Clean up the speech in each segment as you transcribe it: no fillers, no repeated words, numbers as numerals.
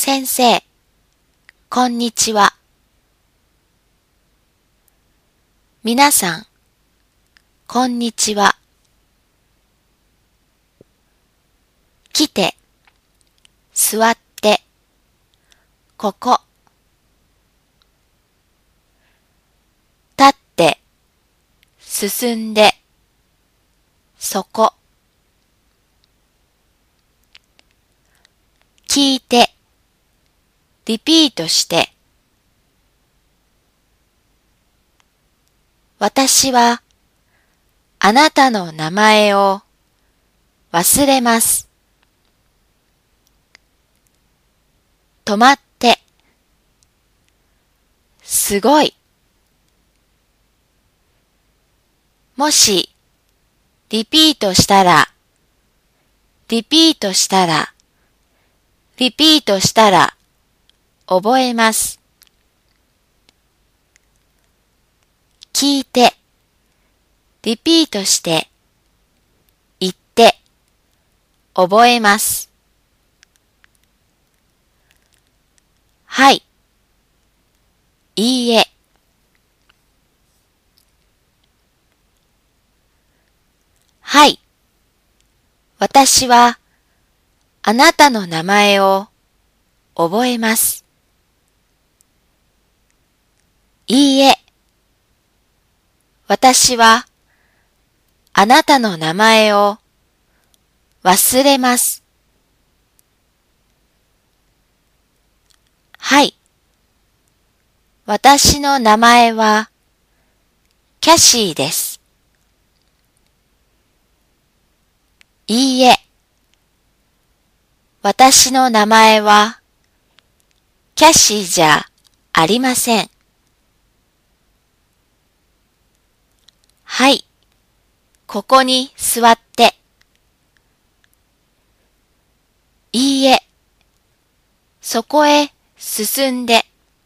先生、こんにちは。皆さん、こんにちは。来て、座って、ここ。立って、進んで、そこ。聞いて、リピートして。私は、あなたの名前を忘れます。止まって、すごい。もし、リピートしたら、リピートしたら、リピートしたら、覚えます。聞いて、リピートして、言って、覚えます。はい、いいえ。はい、私はあなたの名前を覚えます。いいえ、私はあなたの名前を忘れます。はい、私の名前はキャシーです。いいえ、私の名前はキャシーじゃありません。はい、ここに座って。いいえ、そこへ進んで。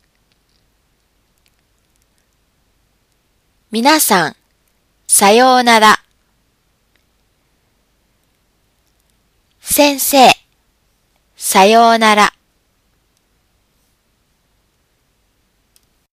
皆さん、さようなら。先生、さようなら。